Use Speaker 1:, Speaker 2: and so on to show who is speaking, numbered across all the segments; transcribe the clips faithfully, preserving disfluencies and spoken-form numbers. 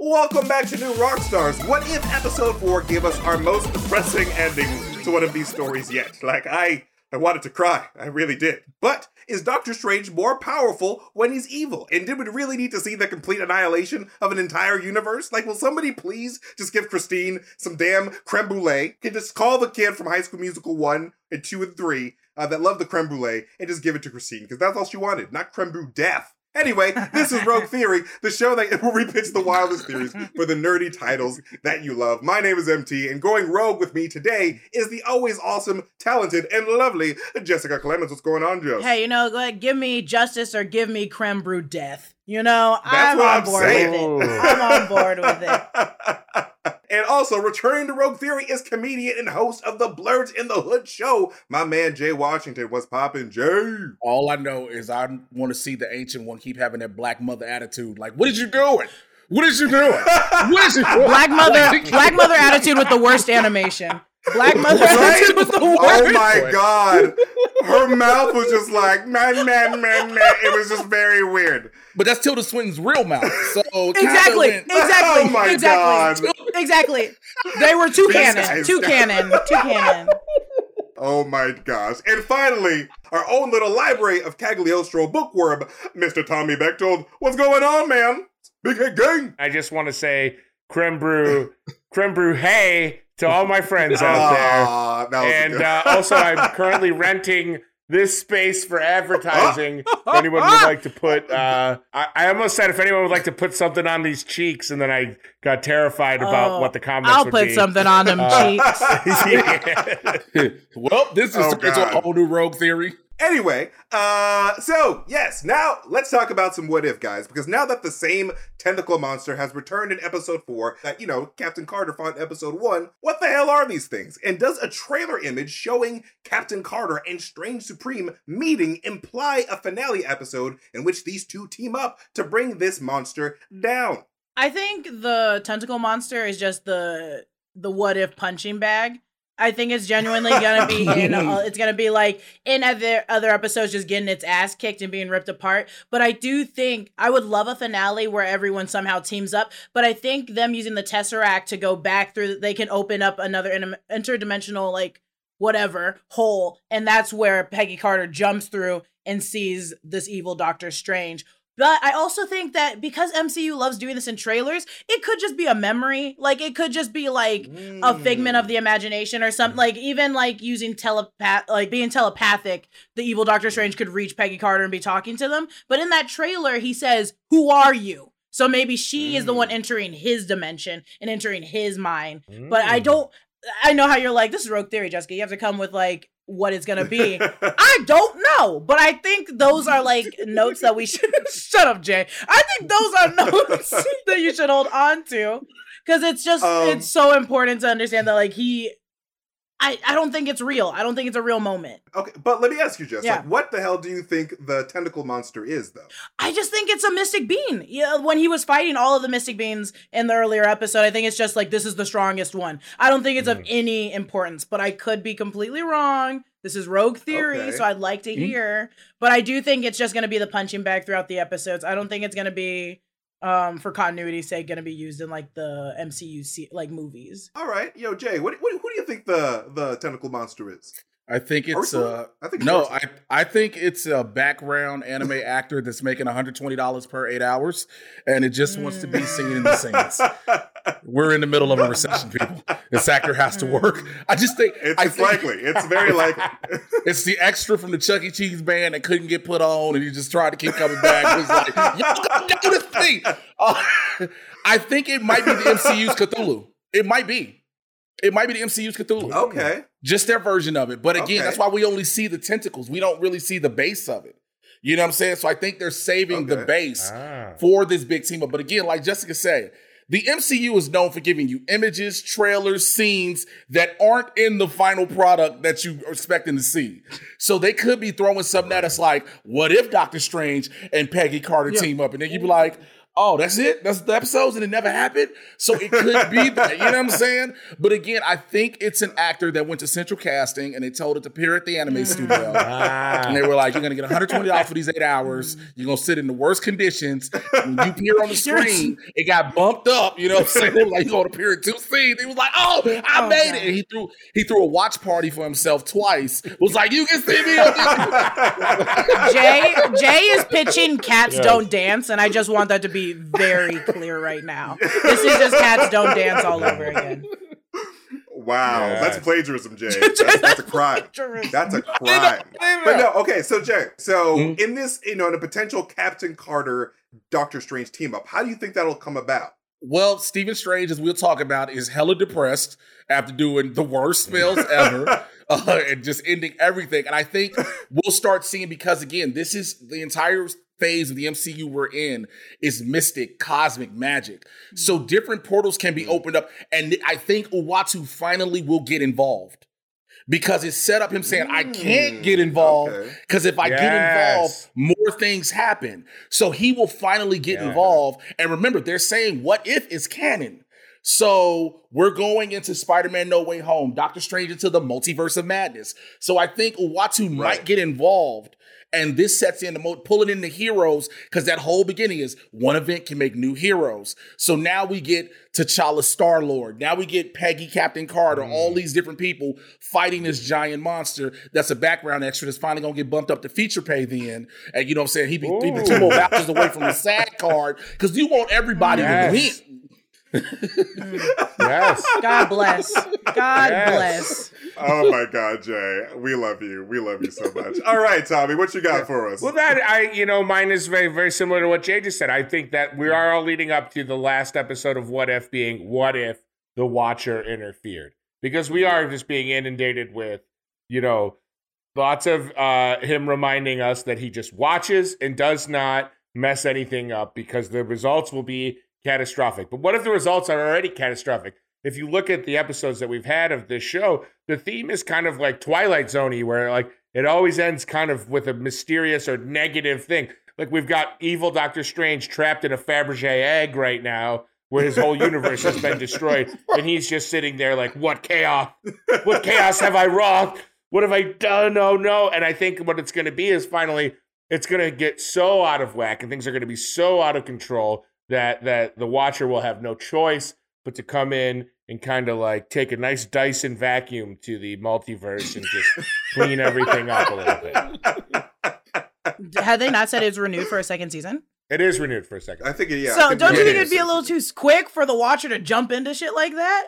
Speaker 1: Welcome back to New Rockstars. What if episode four gave us our most depressing ending to one of these stories yet? Like, I, I wanted to cry. I really did. But is Doctor Strange more powerful when he's evil? And did we really need to see the complete annihilation of an entire universe? Like, will somebody please just give Christine some damn creme brulee? Can just call the kid from High School Musical one and two and three uh, that love the creme brulee and just give it to Christine, because that's all she wanted, not creme brulee death. Anyway, this is Rogue Theory, the show that will repitch the wildest theories for the nerdy titles that you love. My name is M T, and going rogue with me today is the always awesome, talented, and lovely Jessica Clemens. What's going on, Jess?
Speaker 2: Hey, you know, go ahead, give me justice or give me creme brulee death. You know,
Speaker 1: That's
Speaker 2: I'm
Speaker 1: what
Speaker 2: on
Speaker 1: I'm
Speaker 2: board
Speaker 1: saying.
Speaker 2: with it. I'm on board with it.
Speaker 1: And also, returning to Rogue Theory is comedian and host of the Blurs in the Hood show, my man Jay Washington. What's poppin', Jay?
Speaker 3: All I know is I want to see the Ancient One keep having that Black Mother attitude. Like, what is you doing? What is you doing? What is you doing?
Speaker 2: Black Mother, Black Mother attitude with the worst animation. Black Mother
Speaker 1: Right?
Speaker 2: attitude with the worst.
Speaker 1: Oh my God. Her mouth was just like, man, man, man, man. It was just very weird.
Speaker 3: But that's Tilda Swinton's real mouth. So
Speaker 2: Exactly,
Speaker 3: went,
Speaker 2: exactly,
Speaker 1: Oh my
Speaker 2: exactly,
Speaker 1: God.
Speaker 2: exactly. They were two
Speaker 1: These
Speaker 2: canon,
Speaker 1: guys-
Speaker 2: two canon, two canon.
Speaker 1: Oh my gosh. And finally, our own little library of Cagliostro bookworm, Mister Tommy Bechtold. What's going on, man? Big Head Gang.
Speaker 4: I just want to say creme brulee, creme brulee, hey, to all my friends out there.
Speaker 1: Aw, that was
Speaker 4: And
Speaker 1: good.
Speaker 4: uh, also, I'm currently renting this space for advertising. If anyone would like to put, uh, I, I almost said if anyone would like to put something on these cheeks, and then I got terrified about
Speaker 2: Oh,
Speaker 4: what the comments
Speaker 2: I'll
Speaker 4: would
Speaker 2: put
Speaker 4: be.
Speaker 2: something on them
Speaker 4: Uh,
Speaker 2: cheeks.
Speaker 4: Yeah.
Speaker 3: well, this is
Speaker 1: Oh,
Speaker 3: it's a
Speaker 1: God.
Speaker 3: whole new Rogue Theory.
Speaker 1: Anyway, uh, so, yes, now let's talk about some what if, guys, because now that the same tentacle monster has returned in episode four that, you know, Captain Carter fought in episode one, what the hell are these things? And does a trailer image showing Captain Carter and Strange Supreme meeting imply a finale episode in which these two team up to bring this monster down?
Speaker 2: I think the tentacle monster is just the the what if punching bag. I think it's genuinely gonna be in. Uh, it's gonna be like in other other episodes, just getting its ass kicked and being ripped apart. But I do think I would love a finale where everyone somehow teams up. But I think them using the Tesseract to go back through, they can open up another inter- interdimensional like whatever hole, and that's where Peggy Carter jumps through and sees this evil Doctor Strange. But I also think that because M C U loves doing this in trailers, it could just be a memory. Like, it could just be, like,
Speaker 1: Mm.
Speaker 2: a figment of the imagination or something. Like, even, like, using telepath, like, being telepathic, the evil Doctor Strange could reach Peggy Carter and be talking to them. But in that trailer, he says, "Who are you?" So maybe she
Speaker 1: Mm.
Speaker 2: is the one entering his dimension and entering his mind. But I don't, I know how you're like, this is Rogue Theory, Jessica. You have to come with, like, what it's gonna be. I don't know, but I think those are like notes that we should shut up, Jay. I think those are notes that you should hold on to, because it's just
Speaker 1: Um,
Speaker 2: it's so important to understand that like he I, I don't think it's real. I don't think it's a real moment.
Speaker 1: Okay, but let me ask you, Jess,
Speaker 2: Yeah.
Speaker 1: like, what the hell do you think the tentacle monster is, though?
Speaker 2: I just think it's a Mystic Bean. Yeah, when he was fighting all of the Mystic Beans in the earlier episode, I think it's just like, this is the strongest one. I don't think it's of any importance, but I could be completely wrong. This is Rogue Theory,
Speaker 1: Okay.
Speaker 2: so I'd like to hear. But I do think it's just going to be the punching bag throughout the episodes. I don't think it's going to be, um, for continuity's sake, going to be used in like the M C U se- like movies.
Speaker 1: All right, yo, Jay, what, what, who do you think the, the tentacle monster is?
Speaker 3: I think it's
Speaker 1: Ursula?
Speaker 3: uh
Speaker 1: I think it's
Speaker 3: no,
Speaker 1: Ursula.
Speaker 3: I I think it's a background anime actor that's making one hundred twenty dollars per eight hours, and it just wants to be singing in the scenes. We're in the middle of a recession, people. This actor has to work. I just think
Speaker 1: It's,
Speaker 3: I
Speaker 1: it's
Speaker 3: think
Speaker 1: likely. It's very likely.
Speaker 3: it's the extra from the Chuck E. Cheese band that couldn't get put on, and he just tried to keep coming back. It was like, y'all gotta do this thing. Uh, I think it might be the M C U's Cthulhu. It might be. It might be the M C U's Cthulhu.
Speaker 1: Okay.
Speaker 3: Just their version of it. But again,
Speaker 1: Okay.
Speaker 3: that's why we only see the tentacles. We don't really see the base of it. You know what I'm saying? So I think they're saving the
Speaker 1: Okay.
Speaker 3: base
Speaker 4: Ah.
Speaker 3: for this big team up. But again, like Jessica said, the M C U is known for giving you images, trailers, scenes that aren't in the final product that you are expecting to see. So they could be throwing something at us like, what if Doctor Strange and Peggy Carter
Speaker 2: Yeah.
Speaker 3: team up? And then you'd be like, oh, that's it? That's the episodes and it never happened? So it could be that, you know what I'm saying? But again, I think it's an actor that went to Central Casting and they told it to appear at the anime studio.
Speaker 4: Ah.
Speaker 3: And they were like, you're going to get one hundred twenty dollars for these eight hours. You're going to sit in the worst conditions. When you appear on the screen, it got bumped up, you know what I'm saying? They were like, you're going to appear in two scenes. He was like, oh, I
Speaker 2: Oh,
Speaker 3: made
Speaker 2: God.
Speaker 3: it. And he threw, he threw a watch party for himself twice. Was like, you can see me on this.
Speaker 2: Jay Jay is pitching Cats
Speaker 4: Yes.
Speaker 2: Don't Dance, and I just want that to be very clear right now. This is just Cats Don't Dance all over again.
Speaker 1: Wow,
Speaker 4: Yes.
Speaker 1: that's plagiarism, Jay. That's, that's a crime. That's a crime. But no, okay, so Jay, so
Speaker 3: Mhm.
Speaker 1: in this, you know, in a potential Captain Carter, Doctor Strange team up, how do you think that'll come about?
Speaker 3: Well, Stephen Strange, as we'll talk about, is hella depressed after doing the worst spells ever uh, and just ending everything. And I think we'll start seeing, because again, this is the entire phase of the M C U we're in is mystic, cosmic magic. So different portals can be opened up. And I think Uatu finally will get involved. Because it's set up him saying, I can't get involved
Speaker 1: Okay.
Speaker 3: because if I get
Speaker 4: Yes.
Speaker 3: involved, more things happen. So he will finally get
Speaker 4: Yeah.
Speaker 3: involved. And remember, they're saying, what if is canon? So we're going into Spider-Man No Way Home, Doctor Strange into the Multiverse of Madness. So I think Uatu might
Speaker 1: Right.
Speaker 3: get involved. And this sets in the mo- pulling in the heroes, because that whole beginning is one event can make new heroes. So now we get T'Challa Star-Lord. Now we get Peggy Captain Carter, all these different people fighting this giant monster that's a background extra that's finally going to get bumped up to feature pay then. And you know what I'm saying? He'd be, he'd be two more vouchers away from the SAG card, because you want everybody
Speaker 4: Yes.
Speaker 3: to win.
Speaker 4: Yes.
Speaker 2: God bless. God
Speaker 4: Yes.
Speaker 2: bless.
Speaker 1: Oh my God, Jay, we love you. We love you so much. All right, Tommy, what you got for us?
Speaker 4: Well, that I, you know, mine is very, very similar to what Jay just said. I think that we are all leading up to the last episode of What If being what if the Watcher interfered, because we are just being inundated with, you know, lots of uh, him reminding us that he just watches and does not mess anything up because the results will be catastrophic. But what if the results are already catastrophic? If you look at the episodes that we've had of this show, the theme is kind of like Twilight Zone-y, where like it always ends kind of with a mysterious or negative thing. Like we've got evil Doctor Strange trapped in a Fabergé egg right now, where his whole universe has been destroyed, and he's just sitting there like, what chaos? What chaos have I wrought? What have I done? Oh no. And I think what it's going to be is finally, it's going to get so out of whack and things are going to be so out of control that that the Watcher will have no choice but to come in and kind of like take a nice Dyson vacuum to the multiverse and just clean everything up a little bit.
Speaker 2: Had they not said it's renewed for a second season?
Speaker 4: It is renewed for a second.
Speaker 1: I think it, yeah. I
Speaker 2: so
Speaker 1: think
Speaker 2: don't
Speaker 1: it
Speaker 2: you think
Speaker 1: is.
Speaker 2: it'd be a little too quick for the Watcher to jump into shit like that?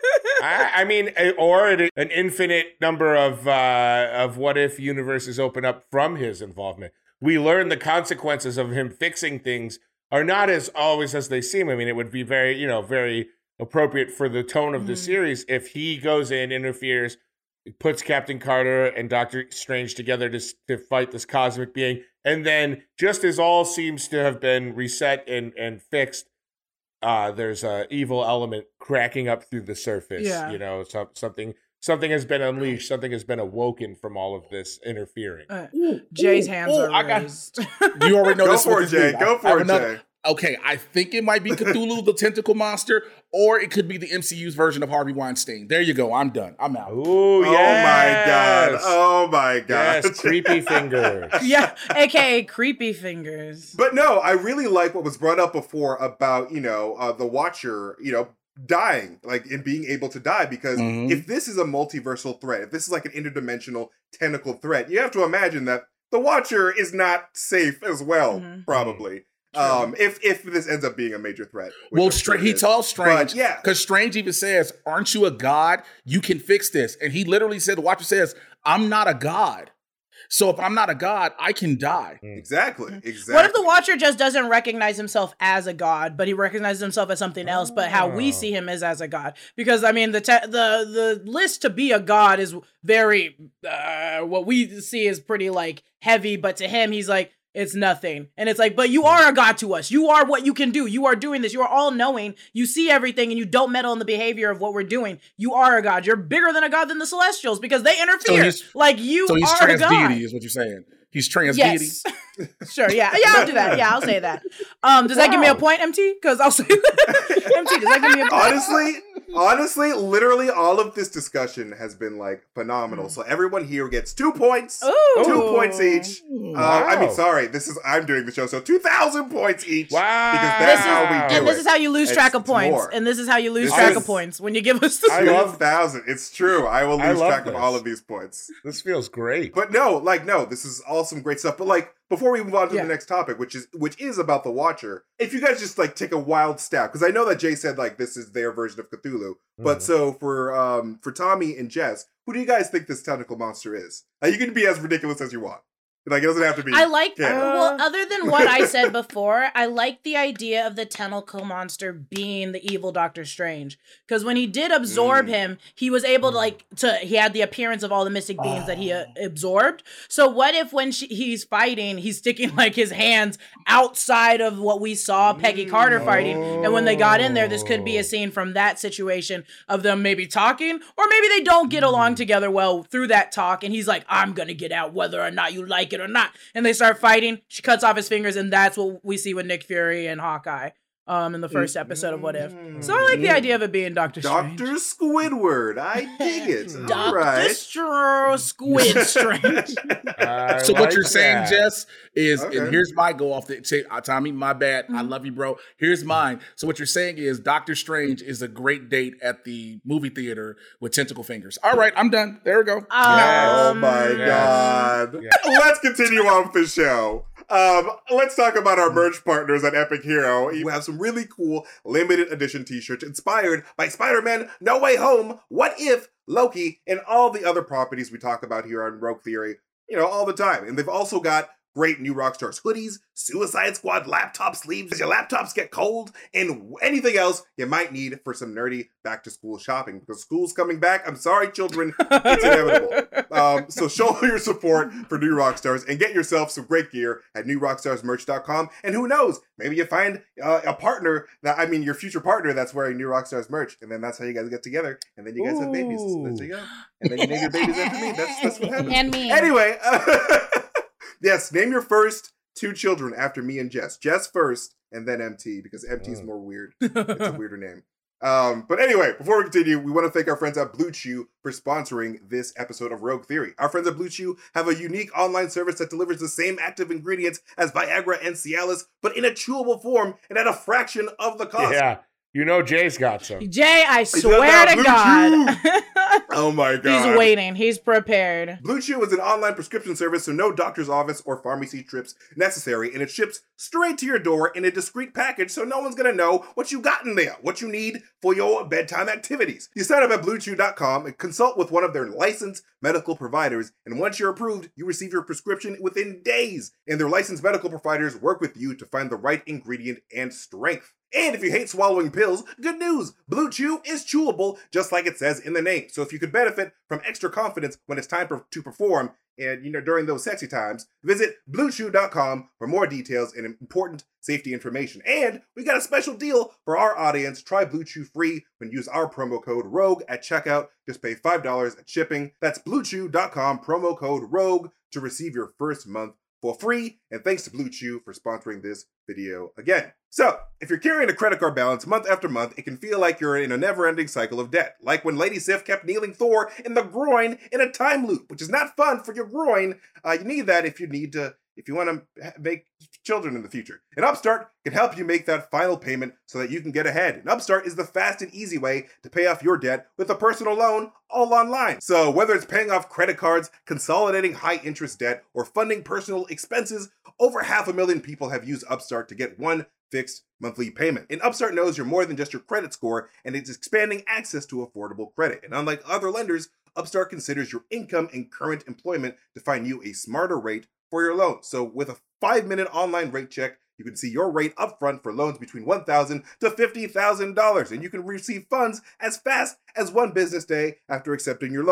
Speaker 4: I, I mean, a- or it, an infinite number of uh, of what if universes open up from his involvement. We learn the consequences of him fixing things are not as always as they seem. I mean, it would be very, you know, very appropriate for the tone of the
Speaker 2: Mhm.
Speaker 4: series if he goes in, interferes, puts Captain Carter and Doctor Strange together to, to fight this cosmic being, and then just as all seems to have been reset and, and fixed, uh, there's a evil element cracking up through the surface.
Speaker 2: Yeah.
Speaker 4: You know, some, something something has been unleashed, something has been awoken from all of this interfering.
Speaker 2: Uh,
Speaker 3: Ooh,
Speaker 2: Jay's
Speaker 3: ooh,
Speaker 2: hands
Speaker 3: ooh,
Speaker 2: are
Speaker 3: I got-
Speaker 2: raised.
Speaker 3: You already know
Speaker 1: Go
Speaker 3: this
Speaker 1: for
Speaker 3: what
Speaker 1: it,
Speaker 3: this
Speaker 1: Jay.
Speaker 3: means.
Speaker 1: Go
Speaker 3: I
Speaker 1: for
Speaker 3: have
Speaker 1: it,
Speaker 3: another-
Speaker 1: Jay.
Speaker 3: Okay, I think it might be Cthulhu, the tentacle monster, or it could be the M C U's version of Harvey Weinstein. There you go. I'm done. I'm out.
Speaker 4: Ooh,
Speaker 1: Oh my God.
Speaker 4: yes.
Speaker 1: Oh my God.
Speaker 4: Yes, creepy fingers.
Speaker 2: Yeah, aka creepy fingers.
Speaker 1: But no, I really like what was brought up before about, you know, uh, the Watcher, you know, dying, like, and being able to die, because
Speaker 3: Mhm.
Speaker 1: if this is a multiversal threat, if this is like an interdimensional tentacle threat, you have to imagine that the Watcher is not safe as well,
Speaker 2: Mhm.
Speaker 1: probably. Um, if if this ends up being a major threat. which
Speaker 3: Well,
Speaker 1: I'm sure
Speaker 3: Stra-
Speaker 1: it
Speaker 3: he
Speaker 1: is.
Speaker 3: tells Strange,
Speaker 1: But, yeah.
Speaker 3: because Strange even says, "Aren't you a god? You can fix this." And he literally said, "The Watcher says, I'm not a god. So if I'm not a god, I can die."
Speaker 1: Exactly. Exactly.
Speaker 2: What if the Watcher just doesn't recognize himself as a god, but he recognizes himself as something else, but how we
Speaker 4: Oh.
Speaker 2: see him is as a god? Because I mean, the te- the the list to be a god is very uh, what we see is pretty like heavy, but to him, he's like, it's nothing. And it's like, but you are a god to us. You are what you can do. You are doing this. You are all knowing. You see everything and you don't meddle in the behavior of what we're doing. You are a god. You're bigger than a god than the Celestials because they interfere.
Speaker 3: he's-
Speaker 2: like you
Speaker 3: So he's
Speaker 2: are a
Speaker 3: trans
Speaker 2: god.
Speaker 3: deity, is what you're saying. He's trans
Speaker 2: Yes. Sure, yeah. Yeah, I'll do that. Yeah, I'll say that. Um, does that give me a point, M T? Because I'll say that. M T, does that give me a point?
Speaker 1: Honestly, honestly, literally all of this discussion has been like phenomenal. So everyone here gets two points.
Speaker 2: Ooh.
Speaker 1: Two points each. Uh, I mean,
Speaker 4: Wow.
Speaker 1: sorry, this is I'm doing the show, so two thousand points each.
Speaker 4: Wow.
Speaker 1: Because
Speaker 2: This
Speaker 1: that's
Speaker 2: is,
Speaker 1: how we do
Speaker 2: and this
Speaker 1: it.
Speaker 2: is how you lose
Speaker 1: It's-
Speaker 2: track of
Speaker 1: it's
Speaker 2: points.
Speaker 1: more.
Speaker 2: And this is how you lose
Speaker 1: This
Speaker 2: track
Speaker 1: is-
Speaker 2: of points when you give us the
Speaker 4: I love
Speaker 1: two thousand. It's true. I will
Speaker 4: I
Speaker 1: lose
Speaker 4: love
Speaker 1: track of
Speaker 4: this.
Speaker 1: all of these points.
Speaker 4: This feels great.
Speaker 1: But no, like no, this is all some great stuff. But like before we move on to
Speaker 2: Yeah.
Speaker 1: the next topic, which is which is about the Watcher, if you guys just like take a wild stab, because I know that Jay said like this is their version of Cthulhu. But
Speaker 4: Mhm.
Speaker 1: so for um for Tommy and Jess, who do you guys think this tentacle monster is? Uh, you can be as ridiculous as you want. Like it doesn't have to be.
Speaker 2: I like,
Speaker 1: Yeah.
Speaker 2: well, other than what I said before, I like the idea of the tentacle monster being the evil Doctor Strange. Because when he did absorb
Speaker 1: Mm.
Speaker 2: him, he was able to, like, to, he had the appearance of all the mystic beings that he uh, absorbed. So what if when she, he's fighting, he's sticking, like, his hands outside of what we saw Peggy Carter fighting? And when they got in there, this could be a scene from that situation of them maybe talking, or maybe they don't get along together well through that talk. And he's like, I'm going to get out whether or not you like it or not. And they start fighting. She cuts off his fingers, and that's what we see with Nick Fury and Hawkeye um, in the first episode of What If. So I like the idea of it being Doctor Strange.
Speaker 1: Doctor Squidward. I dig it. All
Speaker 2: Doctor
Speaker 1: right.
Speaker 2: Stro- Squid Strange.
Speaker 4: I
Speaker 3: So
Speaker 4: like
Speaker 3: what you're saying,
Speaker 4: that.
Speaker 3: Jess, is,
Speaker 1: Okay.
Speaker 3: and here's my go off the say, uh, Tommy, my bad. I
Speaker 2: Mm-hmm.
Speaker 3: love you, bro. Here's mine. So what you're saying is Doctor Strange is a great date at the movie theater with tentacle fingers. All right, I'm done. There we go.
Speaker 1: Oh
Speaker 2: Um,
Speaker 1: my
Speaker 4: Yes.
Speaker 1: god.
Speaker 4: Yes.
Speaker 1: Let's continue on with the show. Um, let's talk about our merch partners at Epic Hero. You have some really cool limited edition t-shirts inspired by Spider-Man No Way Home, What If, Loki, and all the other properties we talk about here on Rogue Theory, you know, all the time. And they've also got great new Rockstars hoodies, Suicide Squad laptop sleeves as your laptops get cold, and anything else you might need for some nerdy back-to-school shopping. Because school's coming back. I'm sorry, children. It's inevitable. Um, so show your support for New Rockstars and get yourself some great gear at new rockstars merch dot com. And who knows, maybe you find uh, a partner that, I mean, your future partner that's wearing New Rockstars merch. And then that's how you guys get together. And then you guys have babies. So there you go. And then you name your babies after me. That's, that's what happens.
Speaker 2: And me.
Speaker 1: Anyway, uh, yes, name your first two children after me and Jess. Jess first, and then M T, because M T is more weird. It's a weirder name. Um, but anyway, before we continue, we want to thank our friends at Blue Chew for sponsoring this episode of Rogue Theory. Our friends at Blue Chew have a unique online service that delivers the same active ingredients as Viagra and Cialis, but in a chewable form and at a fraction of the cost.
Speaker 4: Yeah. You know Jay's got some.
Speaker 2: Jay, I
Speaker 1: does
Speaker 2: swear
Speaker 1: have
Speaker 2: to
Speaker 1: Blue
Speaker 2: God.
Speaker 1: Oh my god.
Speaker 2: He's waiting. He's prepared.
Speaker 1: Blue Chew is an online prescription service, so no doctor's office or pharmacy trips necessary, and it ships straight to your door in a discreet package, so no one's gonna know what you got in there, what you need for your bedtime activities. You sign up at blue chew dot com and consult with one of their licensed medical providers, and once you're approved, you receive your prescription within days. And their licensed medical providers work with you to find the right ingredient and strength. And if you hate swallowing pills, good news! Blue Chew is chewable, just like it says in the name. So if you could benefit from extra confidence when it's time per- to perform, and you know during those sexy times, visit blue chew dot com for more details and important safety information. And we got a special deal for our audience. Try Blue Chew free when you use our promo code ROGUE at checkout. Just pay five dollars at shipping. That's blue chew dot com, promo code ROGUE to receive your first month for free. And thanks to Blue Chew for sponsoring this video again. So, if you're carrying a credit card balance month after month, it can feel like you're in a never-ending cycle of debt. Like when Lady Sif kept kneeling Thor in the groin in a time loop, which is not fun for your groin. Uh, you need that if you need to, if you want to make children in the future. And Upstart can help you make that final payment so that you can get ahead. And Upstart is the fast and easy way to pay off your debt with a personal loan all online. So whether it's paying off credit cards, consolidating high interest debt, or funding personal expenses, over half a million people have used Upstart to get one fixed monthly payment. And Upstart knows you're more than just your credit score, and it's expanding access to affordable credit. And unlike other lenders, Upstart considers your income and current employment to find you a smarter rate for your loan. So with a five-minute online rate check, you can see your rate upfront for loans between one thousand dollars to fifty thousand dollars, and you can receive funds as fast as one business day after accepting your loan.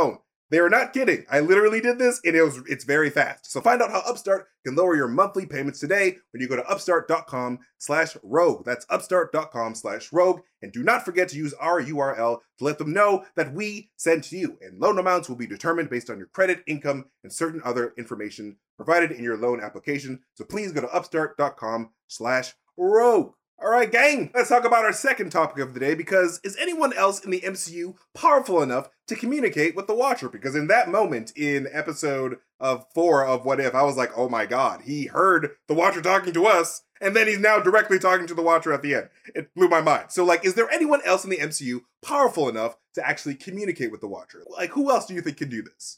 Speaker 1: They are not kidding. I literally did this, and it was it's very fast. So find out how Upstart can lower your monthly payments today when you go to upstart.com slash rogue. That's upstart.com slash rogue. And do not forget to use our U R L to let them know that we sent you. And loan amounts will be determined based on your credit, income, and certain other information provided in your loan application. So please go to upstart.com slash rogue. All right, gang, let's talk about our second topic of the day, because is anyone else in the M C U powerful enough to communicate with the Watcher? Because in that moment in episode of four of What If, I was like, oh my god, he heard the Watcher talking to us, and then he's now directly talking to the Watcher at the end. It blew my mind. So, like, is there anyone else in the M C U powerful enough to actually communicate with the Watcher? Like, who else do you think can do this?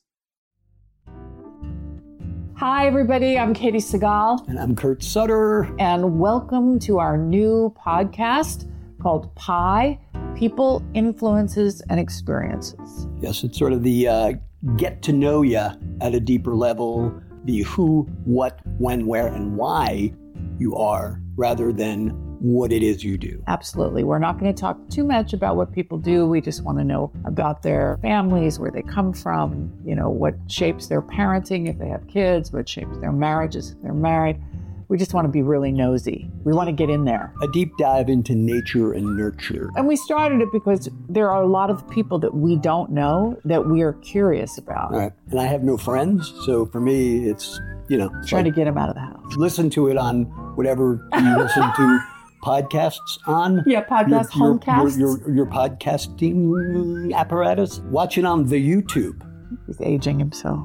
Speaker 5: Hi, everybody. I'm Katie Segal.
Speaker 6: And I'm Kurt Sutter.
Speaker 5: And welcome to our new podcast called Pi, People, Influences, and Experiences.
Speaker 6: Yes, it's sort of the uh, get to know you at a deeper level, the who, what, when, where, and why you are, rather than what it is you do.
Speaker 5: Absolutely. We're not going to talk too much about what people do. We just want to know about their families, where they come from, you know, what shapes their parenting if they have kids, what shapes their marriages if they're married. We just want to be really nosy. We want to get in there.
Speaker 6: A deep dive into nature and nurture.
Speaker 5: And we started it because there are a lot of people that we don't know that we are curious about.
Speaker 6: All right. And I have no friends, so for me, it's, you know.
Speaker 5: Trying
Speaker 6: like,
Speaker 5: to get them out of the house.
Speaker 6: Listen to it on whatever you listen to podcasts on.
Speaker 5: Yeah, podcast,
Speaker 6: your, your,
Speaker 5: homecasts.
Speaker 6: Your, your, your podcasting apparatus. Watch it on the YouTube.
Speaker 5: He's aging himself.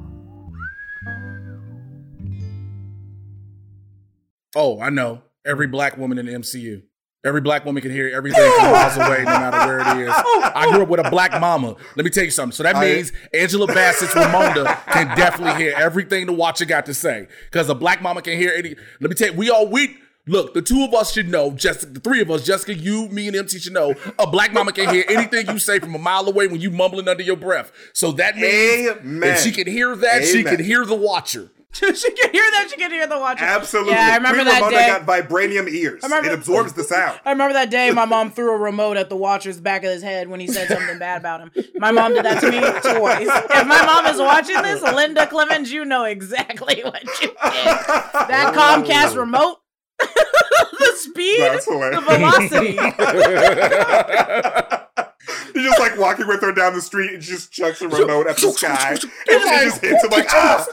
Speaker 3: Oh, I know. Every black woman in the M C U. Every black woman can hear everything from miles away, no matter where it is. I grew up with a black mama. Let me tell you something. So that means Angela Bassett's Ramonda can definitely hear everything the Watcher got to say. Because a black mama can hear any. Let me tell you, we all, we, look, the two of us should know, Jessica, the three of us, Jessica, you, me, and M T should know, a black mama can hear anything you say from a mile away when you mumbling under your breath. So that means
Speaker 1: Amen.
Speaker 3: if she can hear that,
Speaker 1: Amen.
Speaker 3: she can hear the Watcher.
Speaker 2: She can hear that. She can hear the Watcher.
Speaker 1: Absolutely.
Speaker 2: Yeah, I remember
Speaker 1: Queen
Speaker 2: that
Speaker 1: Ramonda
Speaker 2: day.
Speaker 1: got vibranium ears.
Speaker 2: remember-
Speaker 1: It absorbs the sound.
Speaker 2: I remember that day my mom threw a remote at the Watcher's back of his head when he said something bad about him. My mom did that to me twice. If my mom is watching this, Linda Clemens, you know exactly what you did. That Comcast remote, the speed,
Speaker 1: That's
Speaker 2: the
Speaker 1: hilarious.
Speaker 2: velocity.
Speaker 1: You're just like walking with her down the street and she just chucks a remote at the sky. And she just hits him like,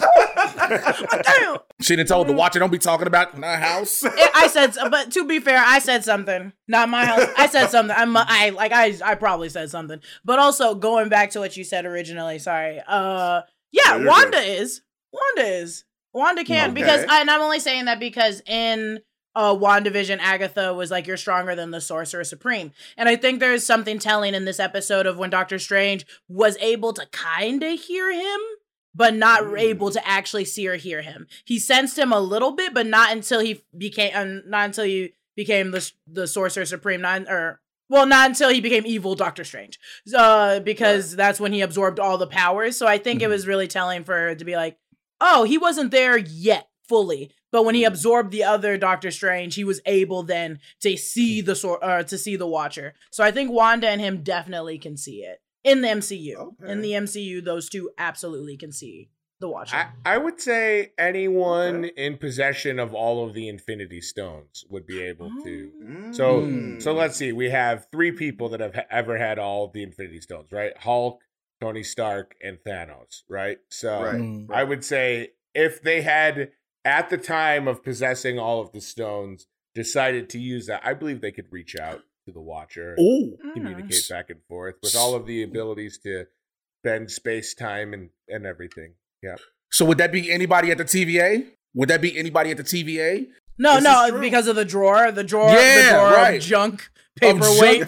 Speaker 1: ah!
Speaker 2: Damn.
Speaker 3: She done told the Watcher, don't be talking about my house.
Speaker 2: I said, but to be fair, I said something. Not my house. I said something. I'm, I like, I, I probably said something. But also going back to what you said originally. Sorry. Uh, yeah,
Speaker 1: No, you're
Speaker 2: Wanda
Speaker 1: good.
Speaker 2: is. Wanda is. Wanda can
Speaker 1: Okay.
Speaker 2: because, I, and I'm only saying that because in uh, WandaVision, Agatha was like, you're stronger than the Sorcerer Supreme. And I think there's something telling in this episode of when Doctor Strange was able to kind of hear him, but not
Speaker 1: Mm.
Speaker 2: able to actually see or hear him. He sensed him a little bit, but not until he became, uh, not until he became the the Sorcerer Supreme, not or well, not until he became evil Doctor Strange, uh, because that's when he absorbed all the powers. So I think
Speaker 1: Mm-hmm.
Speaker 2: it was really telling for her to be like, oh, he wasn't there yet fully, but when he absorbed the other Doctor Strange, he was able then to see the sor- uh, to see the Watcher. So I think Wanda and him definitely can see it. In the M C U.
Speaker 1: Okay.
Speaker 2: In the M C U, those two absolutely can see the Watcher.
Speaker 4: I, I would say anyone
Speaker 1: Okay.
Speaker 4: in possession of all of the Infinity Stones would be able to.
Speaker 1: Mm.
Speaker 4: So, so let's see. We have three people that have ha- ever had all of the Infinity Stones, right? Hulk, Tony Stark, and Thanos, right? So,
Speaker 1: Right.
Speaker 3: Mm.
Speaker 4: I would say if they had, at the time of possessing all of the stones, decided to use that, I believe they could reach out to the Watcher, and
Speaker 3: Oh,
Speaker 4: communicate back and forth with all of the abilities to bend space, time, and and everything. Yeah.
Speaker 3: so would that be anybody at the T V A? Would that be anybody at the T V A?
Speaker 2: no,
Speaker 1: This
Speaker 2: no,
Speaker 1: is true.
Speaker 2: because of the drawer, the drawer,
Speaker 3: Yeah,
Speaker 2: the drawer
Speaker 3: right.
Speaker 2: of junk
Speaker 3: Of
Speaker 2: paperweights.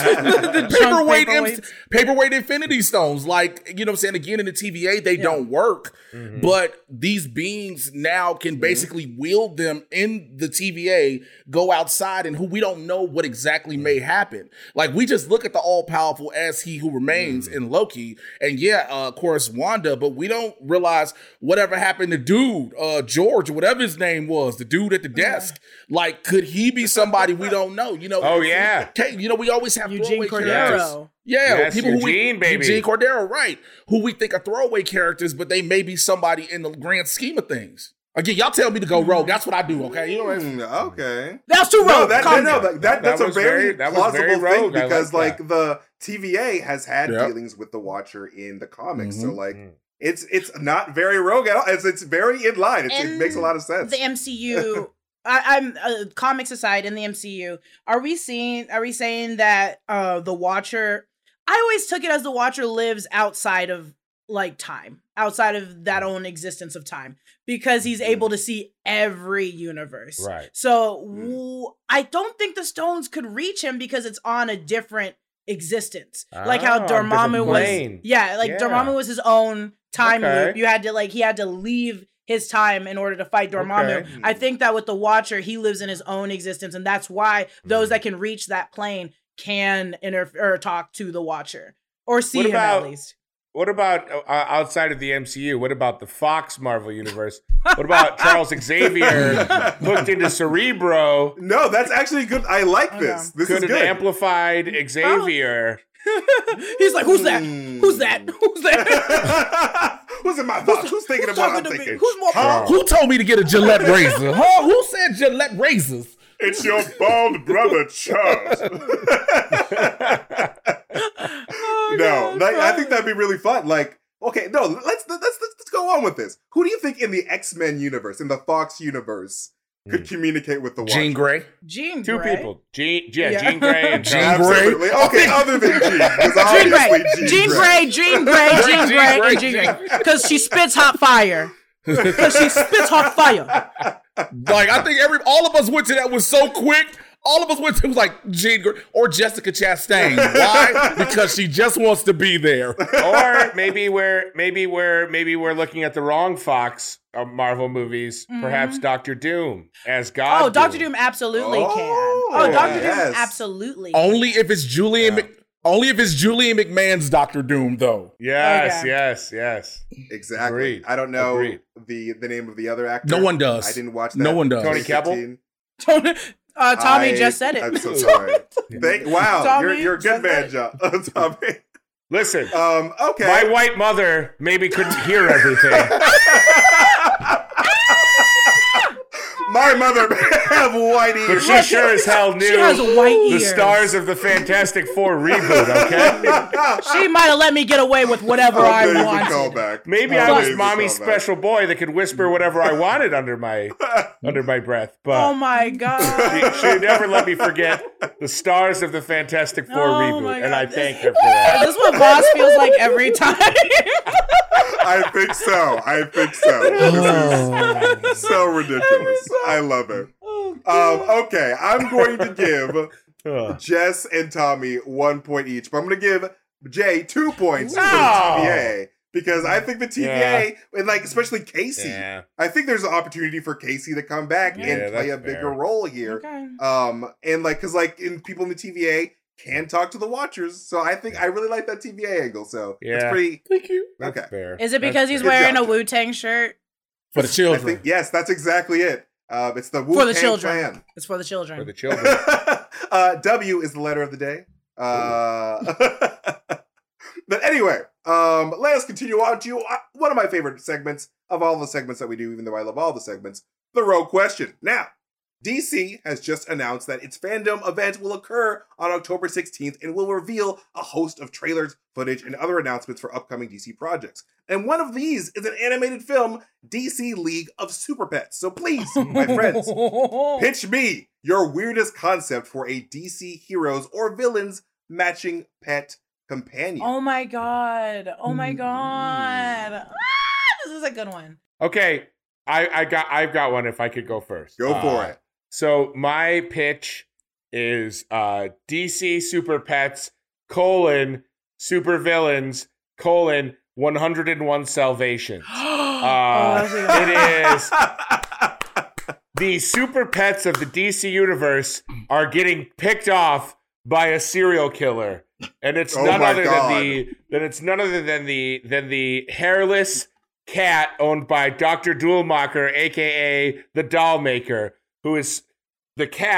Speaker 2: the junk
Speaker 3: Paperweight,
Speaker 2: paperweights.
Speaker 3: Im- paperweight Infinity Stones, like, you know what I'm saying? Again, in the T V A, they
Speaker 2: Yeah.
Speaker 3: don't work,
Speaker 4: Mhm.
Speaker 3: but these beings now can basically wield them in the T V A, go outside, and who we don't know what exactly may happen. Like, we just look at the all powerful as he who remains in Loki, and yeah, uh, of course, Wanda, but we don't realize whatever happened to dude, uh, George, or whatever his name was, the dude at the desk. Like, could he be somebody we don't know? You know,
Speaker 4: Oh, yeah. Yeah.
Speaker 3: Okay, you know, we always have
Speaker 2: Eugene
Speaker 3: throwaway characters.
Speaker 2: Cordero.
Speaker 3: Yeah,
Speaker 4: Yes,
Speaker 3: people who
Speaker 4: Eugene,
Speaker 3: we,
Speaker 4: baby.
Speaker 3: Eugene Cordero, right? Who we think are throwaway characters, but they may be somebody in the grand scheme of things. Again, y'all tell me to go rogue. That's what I do. Okay, you know what I mean?
Speaker 1: Mm, okay.
Speaker 2: That's too
Speaker 1: No,
Speaker 2: rogue.
Speaker 1: that,
Speaker 2: Calm
Speaker 1: no,
Speaker 2: down.
Speaker 1: no, that,
Speaker 4: That
Speaker 1: that's a
Speaker 4: was
Speaker 1: very,
Speaker 4: very- that was
Speaker 1: plausible
Speaker 4: very
Speaker 1: thing
Speaker 4: rogue. I like
Speaker 1: because, like,
Speaker 4: that.
Speaker 1: the T V A has had
Speaker 3: Yep.
Speaker 1: dealings with the Watcher in the comics, so
Speaker 3: Mhm.
Speaker 1: like,
Speaker 4: Mm.
Speaker 1: it's it's not very rogue at all. It's it's very in line. It's, it
Speaker 2: In
Speaker 1: makes a lot of sense.
Speaker 2: The M C U, I, I'm uh, comics aside. In the M C U, are we seeing? Are we saying that uh the Watcher? I always took it as the Watcher lives outside of like time, outside of that own existence of time, because he's able to see every universe.
Speaker 4: Right.
Speaker 2: So w- I don't think the stones could reach him because it's on a different existence. like how
Speaker 4: Ah,
Speaker 2: Dormammu
Speaker 4: different
Speaker 2: was.
Speaker 4: plane.
Speaker 2: Yeah, like
Speaker 4: Yeah.
Speaker 2: Dormammu was his own time
Speaker 4: Okay.
Speaker 2: loop. You had to like he had to leave his time in order to fight Dormammu.
Speaker 4: Okay.
Speaker 2: I think that with the Watcher, he lives in his own existence, and that's why those
Speaker 4: Mm.
Speaker 2: that can reach that plane can interfere or talk to the Watcher or see
Speaker 4: What
Speaker 2: him
Speaker 4: about-
Speaker 2: at least.
Speaker 4: What about uh, outside of the M C U? What about the Fox Marvel universe? What about Charles Xavier hooked into Cerebro?
Speaker 1: No, that's actually good. I like
Speaker 2: Okay.
Speaker 1: this. This
Speaker 4: Could
Speaker 1: is
Speaker 4: an
Speaker 1: good.
Speaker 4: amplified Xavier?
Speaker 2: He's like, who's that?
Speaker 1: Mm.
Speaker 2: Who's that? Who's that?
Speaker 1: Who's in my thoughts? Who's thinking
Speaker 2: Who's
Speaker 1: of what I'm
Speaker 2: talking to me?
Speaker 1: thinking?
Speaker 2: Who's more
Speaker 3: Huh?
Speaker 2: powerful?
Speaker 3: Who told me to get a Gillette razor? Huh? Who said Gillette razors?
Speaker 1: It's your bald brother, Charles.
Speaker 2: Oh,
Speaker 1: no,
Speaker 2: God,
Speaker 1: like, I
Speaker 2: fuck.
Speaker 1: think that'd be really fun. Like, okay, no, let's let's let's, let's go on with this. Who do you think in the X-Men universe, in the Fox universe, could
Speaker 4: Hmm.
Speaker 1: communicate with the Watcher?
Speaker 3: Jean Grey.
Speaker 2: Jean
Speaker 4: Two
Speaker 2: Grey.
Speaker 4: people. Jean, yeah,
Speaker 2: Yeah.
Speaker 4: Jean Grey and
Speaker 3: Jean
Speaker 4: Charles.
Speaker 3: Grey.
Speaker 1: Absolutely. Okay, other than Jean, because
Speaker 2: Jean
Speaker 1: obviously
Speaker 2: Grey,
Speaker 1: Jean,
Speaker 2: Jean
Speaker 1: Grey.
Speaker 2: Grey, Jean Grey, Jean
Speaker 3: Jean
Speaker 2: Grey,
Speaker 3: Grey,
Speaker 2: and Jean
Speaker 3: Jean
Speaker 2: Grey, because she spits hot fire. Because she spits hot fire.
Speaker 3: Like, I think every all of us went to that was so quick. All of us went to like Jean Grey or Jessica Chastain. Why? Because she just wants to be there.
Speaker 4: Or maybe we're maybe we're maybe we're looking at the wrong Fox uh, Marvel movies. Perhaps Doctor Doom as God.
Speaker 2: Oh, Doctor Doom absolutely
Speaker 1: Oh,
Speaker 2: can. Oh, Doctor
Speaker 1: yes.
Speaker 2: Doom absolutely can.
Speaker 3: Only if it's Julian.
Speaker 4: Yeah.
Speaker 3: Mc, only if it's Julian McMahon's Doctor Doom, though.
Speaker 4: Yes,
Speaker 2: Okay.
Speaker 4: yes, yes.
Speaker 1: Exactly.
Speaker 4: Agreed.
Speaker 1: I don't know
Speaker 4: Agreed.
Speaker 1: the the name of the other actor.
Speaker 3: No one does.
Speaker 1: I didn't watch that.
Speaker 3: No one does.
Speaker 4: Tony Kebbell?
Speaker 1: fifteen.
Speaker 2: Tony- uh, Tommy
Speaker 1: I-
Speaker 2: just said it.
Speaker 1: I'm so sorry. Thank, wow,
Speaker 2: Tommy
Speaker 1: you're you're a good man,
Speaker 2: just
Speaker 1: John. Tommy.
Speaker 4: Listen,
Speaker 1: Um, okay.
Speaker 4: my white mother maybe couldn't hear everything.
Speaker 1: My mother have white
Speaker 4: But
Speaker 1: ears.
Speaker 4: she sure as hell knew
Speaker 2: She has white
Speaker 4: the
Speaker 2: ears.
Speaker 4: stars of the Fantastic Four reboot, okay?
Speaker 2: She might have let me get away with whatever
Speaker 1: Oh,
Speaker 2: I
Speaker 1: there's a
Speaker 2: wanted.
Speaker 1: callback.
Speaker 4: Maybe
Speaker 1: Oh,
Speaker 4: I was
Speaker 1: there's a
Speaker 4: mommy's
Speaker 1: callback.
Speaker 4: special boy that could whisper whatever I wanted under my under my breath.
Speaker 2: Oh
Speaker 4: But
Speaker 2: my
Speaker 4: she,
Speaker 2: god.
Speaker 4: she never let me forget the stars of the Fantastic Four
Speaker 2: Oh
Speaker 4: reboot,
Speaker 2: my
Speaker 4: and
Speaker 2: God.
Speaker 4: I thank her for that.
Speaker 2: Is this what Voss feels like every time?
Speaker 1: I think so. I think so. This is so ridiculous. I love it. Um, okay, I'm going to give
Speaker 4: Ugh.
Speaker 1: Jess and Tommy one point each, but I'm going to give Jay two points for the
Speaker 4: No.
Speaker 1: T V A because I think the T V A, and like especially Casey,
Speaker 4: Yeah.
Speaker 1: I think there's an opportunity for Casey to come back
Speaker 4: Yeah,
Speaker 1: and play
Speaker 4: that's
Speaker 1: a bigger
Speaker 4: fair.
Speaker 1: role here.
Speaker 2: Okay.
Speaker 1: Um, and like, cause like in people in the T V A can talk to the Watchers, so I think I really like that T V A angle. So it's
Speaker 4: Yeah.
Speaker 1: pretty
Speaker 3: Thank you.
Speaker 4: That's
Speaker 1: okay.
Speaker 4: fair.
Speaker 2: Is it
Speaker 4: That's
Speaker 2: because he's
Speaker 4: fair.
Speaker 1: Good
Speaker 2: wearing
Speaker 1: job,
Speaker 2: a Wu Tang shirt?
Speaker 3: For the
Speaker 1: I
Speaker 3: children.
Speaker 1: think yes, that's exactly it. Uh, it's the Wu
Speaker 2: For the
Speaker 1: Tang
Speaker 2: children.
Speaker 1: Clan.
Speaker 2: It's for the children.
Speaker 4: for the children?
Speaker 1: uh, W is the letter of the day. Uh, but anyway, um, let us continue on to uh, one of my favorite segments of all the segments that we do, even though I love all the segments, the Rogue Question. Now, D C has just announced that its fandom event will occur on October sixteenth and will reveal a host of trailers, footage, and other announcements for upcoming D C projects. And one of these is an animated film, D C League of Super Pets. So please, my friends, pitch me your weirdest concept for a D C heroes or villains matching pet companion.
Speaker 2: Oh my god. Oh
Speaker 1: Mm-hmm.
Speaker 2: my god. Ah, this is a good one.
Speaker 4: Okay, I, I got I've got one. If I could go first,
Speaker 1: Go for
Speaker 4: Uh,
Speaker 1: it.
Speaker 4: So my pitch is uh, D C Super Pets colon super villains colon one hundred and one Salvations.
Speaker 2: Oh,
Speaker 4: Uh,
Speaker 2: that's a good one.
Speaker 4: it is the super pets of the D C universe are getting picked off by a serial killer, and it's
Speaker 1: Oh
Speaker 4: none
Speaker 1: my
Speaker 4: other
Speaker 1: God.
Speaker 4: than the then it's none other than the than the hairless cat owned by Doctor Duelmacher, aka the Doll Maker, who is the cat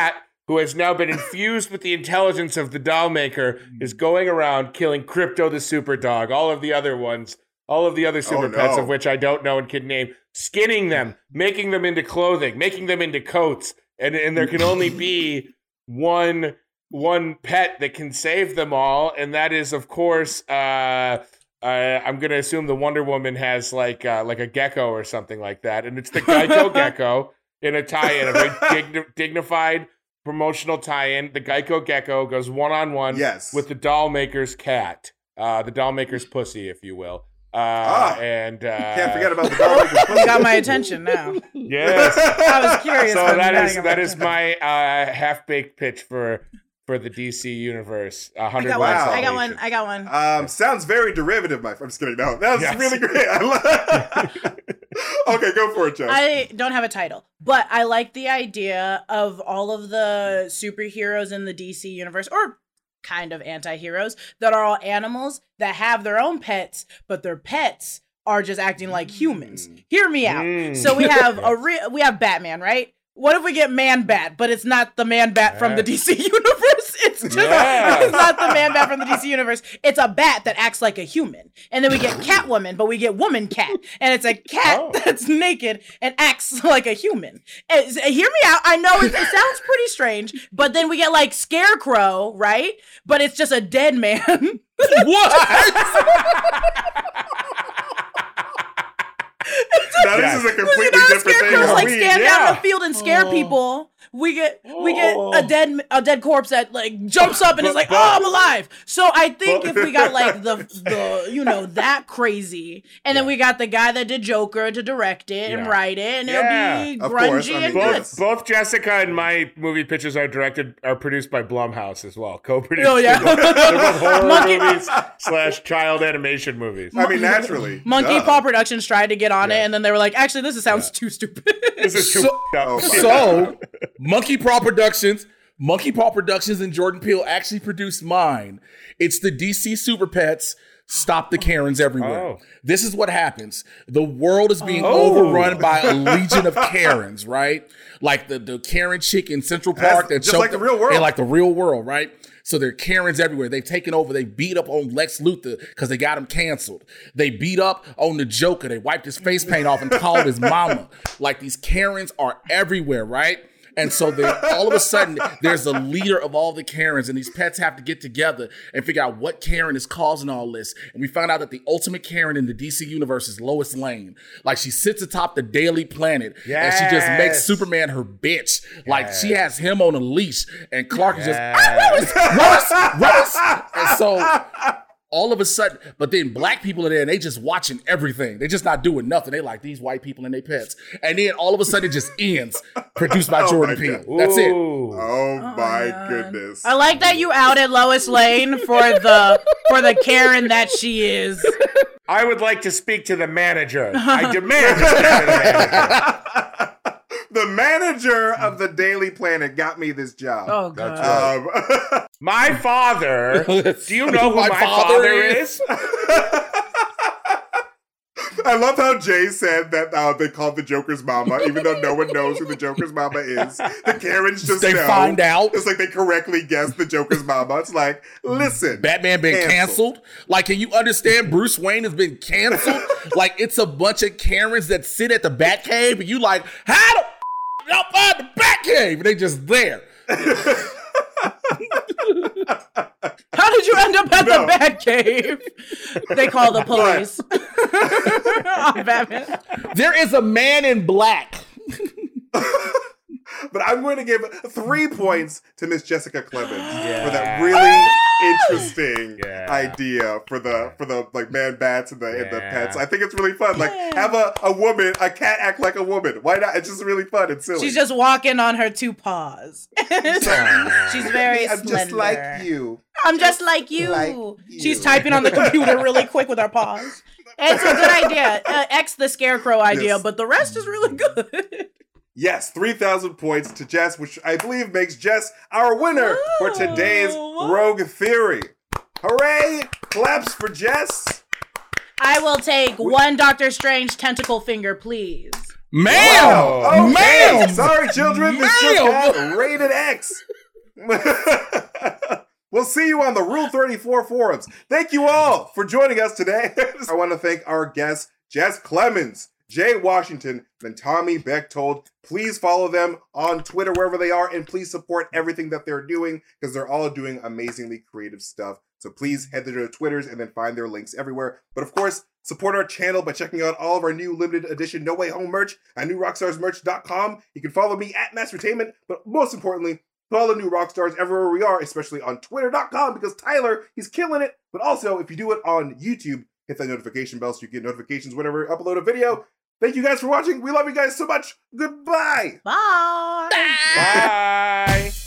Speaker 4: who has now been infused with the intelligence of the doll maker, is going around killing Crypto the super dog, all of the other ones, all of the other super
Speaker 1: Oh, no.
Speaker 4: pets of which I don't know and can name, skinning them, making them into clothing, making them into coats, and and there can only be one one pet that can save them all, and that is, of course, uh, uh, I'm gonna assume the Wonder Woman has like uh, like a gecko or something like that, and it's the Geico gecko in a tie-in, a very digni- dignified promotional tie-in. The Geico gecko goes one-on-one
Speaker 1: Yes.
Speaker 4: with the doll maker's cat, uh, the doll maker's pussy, if you will. Uh,
Speaker 1: Ah,
Speaker 4: and uh,
Speaker 1: Can't forget about the doll maker's
Speaker 2: You got my attention now.
Speaker 4: yes.
Speaker 2: I was curious.
Speaker 4: So
Speaker 2: about
Speaker 4: that
Speaker 2: that.
Speaker 4: is that is my uh, half-baked pitch for for the D C universe. A
Speaker 2: I
Speaker 4: hundred
Speaker 2: got
Speaker 1: Wow.
Speaker 2: one.
Speaker 4: one.
Speaker 2: I got one. I got one.
Speaker 1: Um, sounds very derivative, my friend. I'm just kidding. No, that's
Speaker 4: Yes.
Speaker 1: really great. I love Okay, go for it, Jess.
Speaker 2: I don't have a title, but I like the idea of all of the superheroes in the D C universe, or kind of anti-heroes, that are all animals that have their own pets, but their pets are just acting like humans. Hear me out.
Speaker 4: Mm.
Speaker 2: So we have a re- we have Batman, right? What if we get Man Bat, but it's not the Man Bat from the D C universe? It's just
Speaker 4: Yeah.
Speaker 2: it's not the Man Bat from the D C universe. It's a bat that acts like a human. And then we get Catwoman, but we get Woman Cat, and it's a cat
Speaker 4: Oh.
Speaker 2: that's naked and acts like a human. And, s- hear me out. I know it, it sounds pretty strange, but then we get like Scarecrow, right? But it's just a dead man.
Speaker 1: Now,
Speaker 4: Yes.
Speaker 1: this is a
Speaker 2: You
Speaker 1: completely
Speaker 2: know,
Speaker 1: different thing.
Speaker 2: Scarecrows like
Speaker 1: We-
Speaker 2: stand
Speaker 4: yeah.
Speaker 2: out in the field and scare
Speaker 3: Oh.
Speaker 2: people. We get we get
Speaker 3: Oh.
Speaker 2: a dead a dead corpse that like jumps up and is
Speaker 1: But-
Speaker 2: like,
Speaker 1: but-
Speaker 2: oh, I'm alive. So I think
Speaker 1: but-
Speaker 2: if we got like the the you know that crazy, and then we got the guy that did Joker to direct it and
Speaker 4: Yeah.
Speaker 2: write it, and
Speaker 4: Yeah.
Speaker 2: it'll be
Speaker 1: Of
Speaker 2: grungy
Speaker 1: course, I mean,
Speaker 2: and good.
Speaker 1: yes.
Speaker 4: Both, both Jessica and my movie pitches are directed are produced by Blumhouse as well, co-produced.
Speaker 2: Oh, yeah.
Speaker 4: They're both horror
Speaker 2: Monkey-
Speaker 4: movies slash child animation movies.
Speaker 1: I mean, naturally.
Speaker 2: Monkey
Speaker 1: Duh.
Speaker 2: Paw Productions tried to get on it,
Speaker 4: Yeah.
Speaker 2: and then they were like, actually, this sounds too stupid.
Speaker 4: This is too
Speaker 3: So-
Speaker 4: f***ed up.
Speaker 1: Oh, my
Speaker 3: So, Monkey Paw Productions, Monkey Paw Productions and Jordan Peele actually produced mine. It's the D C Super Pets. Stop the Karens everywhere.
Speaker 4: Oh.
Speaker 3: This is what happens. The world is being
Speaker 4: Oh.
Speaker 3: overrun by a legion of Karens, right? Like the, the Karen chick in Central Park.
Speaker 1: That's
Speaker 3: that
Speaker 1: just like
Speaker 3: choked-
Speaker 1: the real world.
Speaker 3: Yeah, like the real world, right? So they're Karens everywhere. They've taken over. They beat up on Lex Luthor because they got him canceled. They beat up on the Joker. They wiped his face paint off and called his mama. Like these Karens are everywhere, right? And so then all of a sudden, there's a leader of all the Karens, and these pets have to get together and figure out what Karen is causing all this. And we found out that the ultimate Karen in the D C universe is Lois Lane. Like she sits atop the Daily Planet, and she just makes
Speaker 4: Yes.
Speaker 3: Superman her bitch. Like she has him on a leash, and Clark is just,
Speaker 4: Yes.
Speaker 3: ah, Lois, Lois, Lois. And so all of a sudden, but then black people are there and they just watching everything. They just not doing nothing. They like these white people and their pets. And then all of a sudden it just ends. Produced by
Speaker 1: Oh
Speaker 3: Jordan
Speaker 1: my
Speaker 3: Peele.
Speaker 1: God.
Speaker 3: That's it.
Speaker 4: Ooh.
Speaker 1: Oh, my
Speaker 2: God.
Speaker 1: goodness.
Speaker 2: I like that you outed Lois Lane for the for the Karen that she is.
Speaker 4: I would like to speak to the manager. I demand to speak to the manager.
Speaker 1: The manager of the Daily Planet got me this job.
Speaker 2: Oh god.
Speaker 1: Um,
Speaker 4: My father. Do you know who
Speaker 3: My
Speaker 4: my,
Speaker 3: father
Speaker 4: father,
Speaker 3: is?
Speaker 4: is?
Speaker 1: I love how Jay said that uh, they called the Joker's mama, even though no one knows who the Joker's mama is. The Karens just
Speaker 3: They
Speaker 1: know.
Speaker 3: find out.
Speaker 1: It's like they correctly guessed the Joker's mama. It's like, listen.
Speaker 3: Batman been
Speaker 1: Canceled.
Speaker 3: canceled. Like, can you understand Bruce Wayne has been canceled? Like, it's a bunch of Karens that sit at the Batcave, and you like, how the f- y'all find the Batcave? And they just there.
Speaker 2: How did you end up at
Speaker 1: No.
Speaker 2: the Batcave? They call the police. On Batman.
Speaker 3: There is a man in black.
Speaker 1: But I'm going to give three points to Miss Jessica Clemens for that
Speaker 4: Yeah.
Speaker 1: really interesting
Speaker 4: Yeah.
Speaker 1: idea for the for the like man bats and the and the
Speaker 4: Yeah.
Speaker 1: pets. I think it's really fun. Like
Speaker 2: Yeah.
Speaker 1: have a, a woman, a cat act like a woman. Why not? It's just really fun and silly.
Speaker 2: She's just walking on her two paws. She's very
Speaker 1: I'm
Speaker 2: slender.
Speaker 1: just like you.
Speaker 2: I'm just like you.
Speaker 1: like you.
Speaker 2: She's typing on the computer really quick with her paws. It's a good idea. Uh, X the Scarecrow idea,
Speaker 1: Yes.
Speaker 2: but the rest is really good.
Speaker 1: Yes, three thousand points to Jess, which I believe makes Jess our winner for today's
Speaker 2: Ooh.
Speaker 1: Rogue Theory. Hooray! Claps for Jess.
Speaker 2: I will take one Doctor Strange tentacle finger, please.
Speaker 3: Ma'am!
Speaker 1: Wow. Okay.
Speaker 3: Ma'am!
Speaker 1: Sorry, children. This just got rated X. We'll see you on the Rule thirty-four forums. Thank you all for joining us today. I want to thank our guests, Jess Clemens, Jay Washington, and Tommy Bechtold. Please follow them on Twitter, wherever they are, and please support everything that they're doing because they're all doing amazingly creative stuff. So please head to their Twitters and then find their links everywhere. But of course, support our channel by checking out all of our new limited edition No Way Home merch at new rockstars merch dot com. You can follow me at Mastertainment, but most importantly, follow New Rockstars everywhere we are, especially on twitter dot com because Tyler, he's killing it. But also, if you do it on YouTube, hit that notification bell so you get notifications whenever I upload a video. Thank you guys for watching. We love you guys so much. Goodbye.
Speaker 2: Bye.
Speaker 4: Bye.